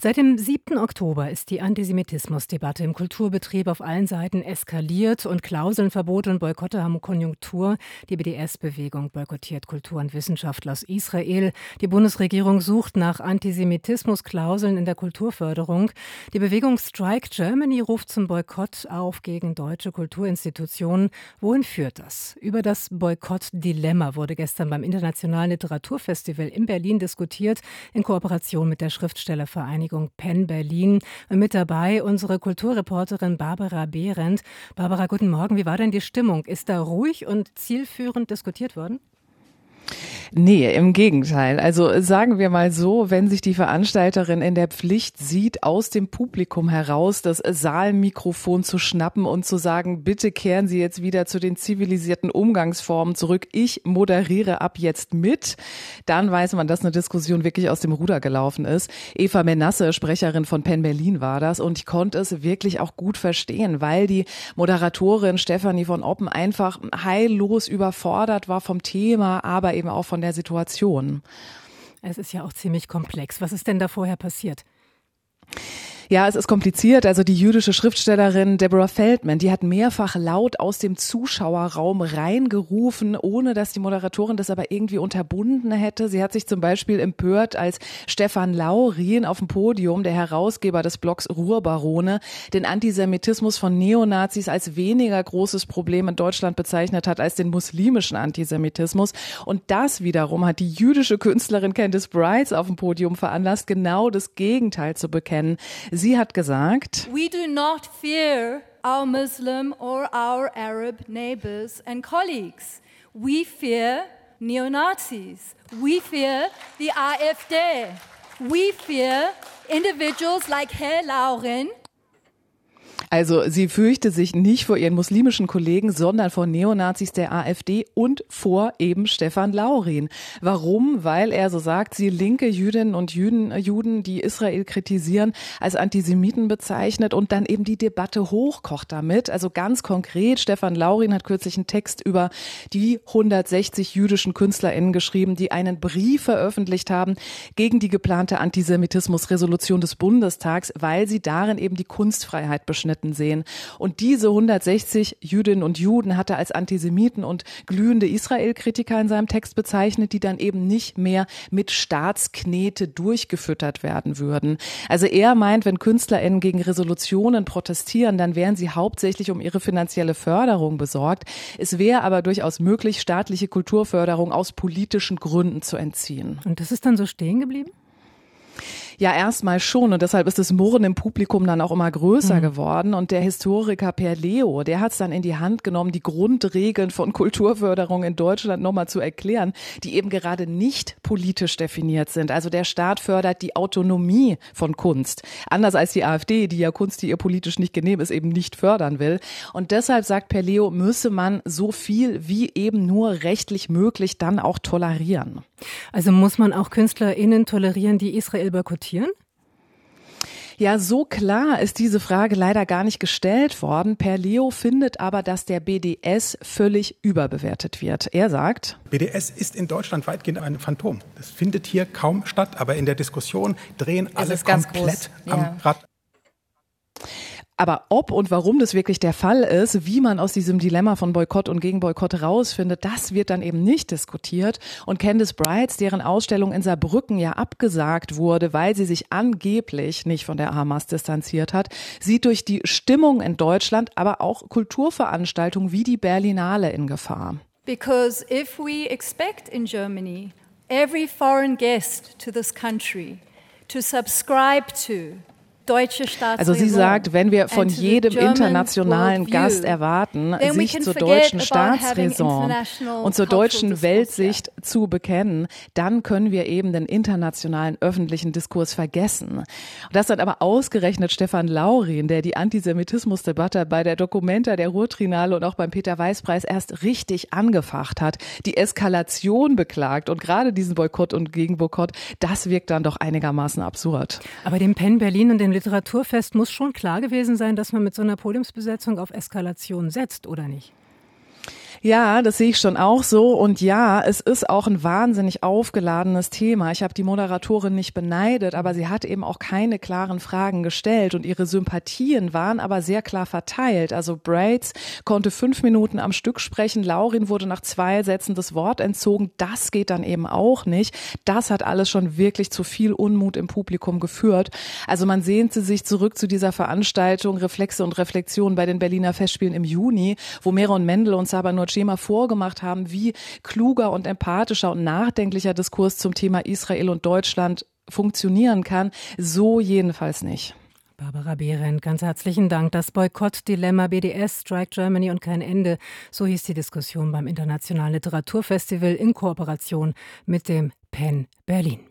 Seit dem 7. Oktober ist die Antisemitismusdebatte im Kulturbetrieb auf allen Seiten eskaliert und Klauseln, Verbote und Boykotte haben Konjunktur. Die BDS-Bewegung boykottiert Kultur- und Wissenschaftler aus Israel. Die Bundesregierung sucht nach Antisemitismusklauseln in der Kulturförderung. Die Bewegung Strike Germany ruft zum Boykott auf gegen deutsche Kulturinstitutionen. Wohin führt das? Über das Boykott-Dilemma wurde gestern beim Internationalen Literaturfestival in Berlin diskutiert, in Kooperation mit der Schriftstellervereinigung PEN Berlin. Mit dabei unsere Kulturreporterin Barbara Behrendt. Barbara, guten Morgen. Wie war denn die Stimmung? Ist da ruhig und zielführend diskutiert worden? Nee, im Gegenteil. Also sagen wir mal so, wenn sich die Veranstalterin in der Pflicht sieht, aus dem Publikum heraus das Saalmikrofon zu schnappen und zu sagen, bitte kehren Sie jetzt wieder zu den zivilisierten Umgangsformen zurück, ich moderiere ab jetzt mit, dann weiß man, dass eine Diskussion wirklich aus dem Ruder gelaufen ist. Eva Menasse, Sprecherin von PEN Berlin war das, und ich konnte es wirklich auch gut verstehen, weil die Moderatorin Stefanie von Oppen einfach heillos überfordert war vom Thema, aber eben auch von der Situation. Es ist ja auch ziemlich komplex. Was ist denn da vorher passiert? Ja, es ist kompliziert. Also die jüdische Schriftstellerin Deborah Feldman, die hat mehrfach laut aus dem Zuschauerraum reingerufen, ohne dass die Moderatorin das aber irgendwie unterbunden hätte. Sie hat sich zum Beispiel empört, als Stefan Laurin auf dem Podium, der Herausgeber des Blogs Ruhrbarone, den Antisemitismus von Neonazis als weniger großes Problem in Deutschland bezeichnet hat als den muslimischen Antisemitismus. Und das wiederum hat die jüdische Künstlerin Candice Brides auf dem Podium veranlasst, genau das Gegenteil zu bekennen. Sie hat gesagt: We do not fear our Muslim or our Arab neighbors and colleagues. We fear neo-Nazis. We fear the AfD. We fear individuals like Herr Laurin. Also sie fürchte sich nicht vor ihren muslimischen Kollegen, sondern vor Neonazis der AfD und vor eben Stefan Laurin. Warum? Weil er, so sagt sie, linke Jüdinnen und Juden, die Israel kritisieren, als Antisemiten bezeichnet und dann eben die Debatte hochkocht damit. Also ganz konkret, Stefan Laurin hat kürzlich einen Text über die 160 jüdischen KünstlerInnen geschrieben, die einen Brief veröffentlicht haben gegen die geplante Antisemitismusresolution des Bundestags, weil sie darin eben die Kunstfreiheit beschnitten sehen. Und diese 160 Jüdinnen und Juden hat er als Antisemiten und glühende Israel-Kritiker in seinem Text bezeichnet, die dann eben nicht mehr mit Staatsknete durchgefüttert werden würden. Also er meint, wenn KünstlerInnen gegen Resolutionen protestieren, dann wären sie hauptsächlich um ihre finanzielle Förderung besorgt. Es wäre aber durchaus möglich, staatliche Kulturförderung aus politischen Gründen zu entziehen. Und das ist dann so stehen geblieben? Ja, erstmal schon, und deshalb ist das Murren im Publikum dann auch immer größer geworden. Und der Historiker Per Leo, der hat es dann in die Hand genommen, die Grundregeln von Kulturförderung in Deutschland nochmal zu erklären, die eben gerade nicht politisch definiert sind. Also der Staat fördert die Autonomie von Kunst. Anders als die AfD, die ja Kunst, die ihr politisch nicht genehm ist, eben nicht fördern will. Und deshalb, sagt Per Leo, müsse man so viel wie eben nur rechtlich möglich dann auch tolerieren. Also muss man auch KünstlerInnen tolerieren, die Israel boykottieren? Ja, so klar ist diese Frage leider gar nicht gestellt worden. Per Leo findet aber, dass der BDS völlig überbewertet wird. Er sagt: BDS ist in Deutschland weitgehend ein Phantom. Das findet hier kaum statt, aber in der Diskussion drehen alle komplett am Rad. Aber ob und warum das wirklich der Fall ist, wie man aus diesem Dilemma von Boykott und Gegenboykott rausfindet, das wird dann eben nicht diskutiert. Und Candice Brides, deren Ausstellung in Saarbrücken ja abgesagt wurde, weil sie sich angeblich nicht von der Hamas distanziert hat, sieht durch die Stimmung in Deutschland aber auch Kulturveranstaltungen wie die Berlinale in Gefahr. Because if we expect in Germany every foreign guest to this country to subscribe to deutsche Staatsräson. Also sie sagt, wenn wir von jedem internationalen Gast erwarten, sich zur deutschen Staatsräson und zur deutschen Weltsicht zu bekennen, dann können wir eben den internationalen öffentlichen Diskurs vergessen. Und das hat aber ausgerechnet Stefan Laurin, der die Antisemitismusdebatte bei der Documenta, der Ruhr-Trinale und auch beim Peter-Weiß-Preis erst richtig angefacht hat, die Eskalation beklagt und gerade diesen Boykott und Gegenboykott, das wirkt dann doch einigermaßen absurd. Aber dem PEN Berlin und dem Literaturfest muss schon klar gewesen sein, dass man mit so einer Podiumsbesetzung auf Eskalation setzt, oder nicht? Ja, das sehe ich schon auch so. Und ja, es ist auch ein wahnsinnig aufgeladenes Thema. Ich habe die Moderatorin nicht beneidet, aber sie hat eben auch keine klaren Fragen gestellt. Und ihre Sympathien waren aber sehr klar verteilt. Also Braids konnte 5 Minuten am Stück sprechen. Laurin wurde nach 2 Sätzen das Wort entzogen. Das geht dann eben auch nicht. Das hat alles schon wirklich zu viel Unmut im Publikum geführt. Also man sehnte sich zurück zu dieser Veranstaltung Reflexe und Reflexion bei den Berliner Festspielen im Juni, wo Meron Mendel und Saba Nurchema vorgemacht haben, wie kluger und empathischer und nachdenklicher Diskurs zum Thema Israel und Deutschland funktionieren kann. So jedenfalls nicht. Barbara Behrendt, ganz herzlichen Dank. Das Boykott-Dilemma BDS, Strike Germany und kein Ende. So hieß die Diskussion beim Internationalen Literaturfestival in Kooperation mit dem PEN Berlin.